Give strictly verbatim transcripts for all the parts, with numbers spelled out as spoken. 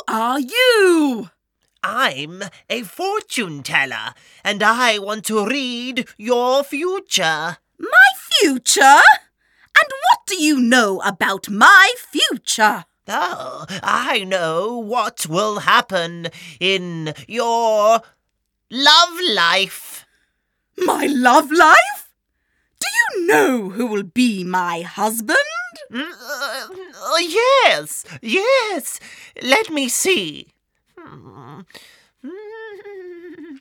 are you? I'm a fortune teller, and I want to read your future. My future? And what do you know about my future? Oh, I know what will happen in your love life. My love life? Do you know who will be my husband? Mm, uh, uh, yes, yes. Let me see. Hmm. Hmm.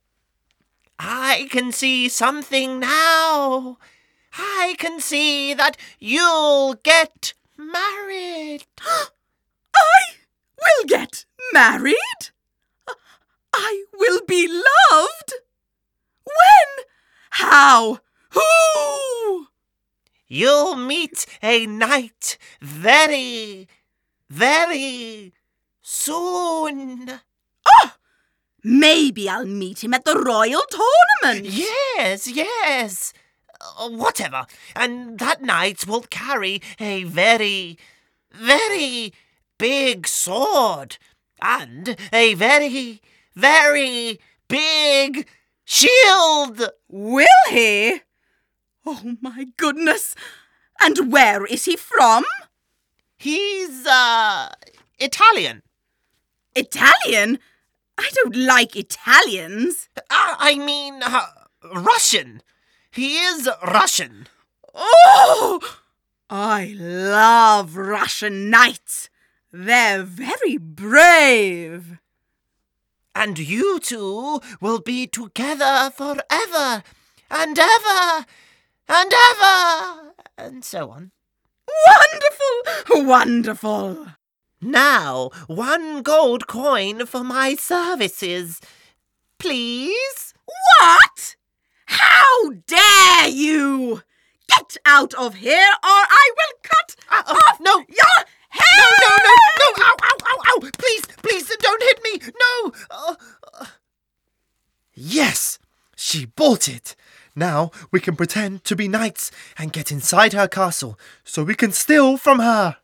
I can see something now. I can see that you'll get married. I will get married? I will be loved? When? How? Who? You'll meet a knight very, very soon. Oh! Maybe I'll meet him at the royal tournament. Yes, yes. Uh, whatever. And that knight will carry a very, very big sword. And a very, very big shield. Will he? Oh, my goodness. And where is he from? He's, uh, Italian. Italian? I don't like Italians. Uh, I mean, uh, Russian. He is Russian. Oh! I love Russian knights. They're very brave. And you two will be together forever and ever and ever and so on. Wonderful! Wonderful! Now, one gold coin for my services, please. What? How dare you! Get out of here or I will cut Uh, oh, off no. your head! No, no, no, no! Ow, ow, ow, ow! Please, please, don't hit me! No! Uh, uh. Yes, she bought it. Now we can pretend to be knights and get inside her castle so we can steal from her.